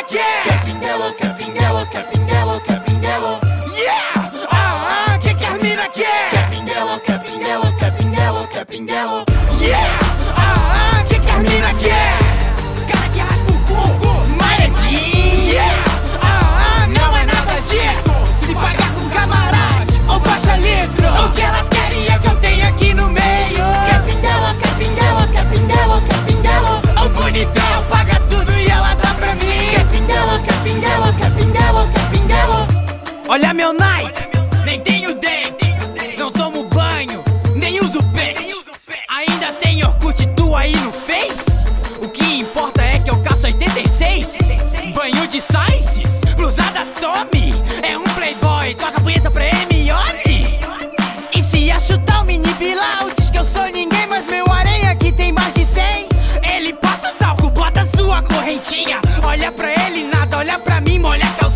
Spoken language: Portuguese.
quer? Quer pinguelo, quer pinguelo, quer pinguelo, quer pinguelo. Yeah! Que as mina quer? Quer pinguelo, quer pinguelo, quer pinguelo, quer pinguelo. Yeah! Que as mina quer? Cara que raspa o coco, maredinho. Yeah! Não é nada disso. Se pagar com camarote ou baixa litro, o que elas querem é o que eu tenho aqui no meio. Quer pinguelo, quer pinguelo, quer pinguelo, quer pinguelo. O bonitão paga tudo e ela dá pra mim. Quer pinguelo, quer pinguelo, quer pinguelo, quer pinguelo. Olha meu Nike, nem tenho dente, não tomo banho, nem uso pente. Ainda tem Orkut tu aí no Face? O que importa é que eu caço 86. Banho de Sciences, blusada Tommy. É um playboy, toca punheta pra Hermione. E se ia chutar o mini Bilal, diz que eu sou ninguém, mas meu areia aqui tem mais de 100. Ele passa o talco, bota sua correntinha. Olha pra ele, nada, olha pra mim, molha a calcinha.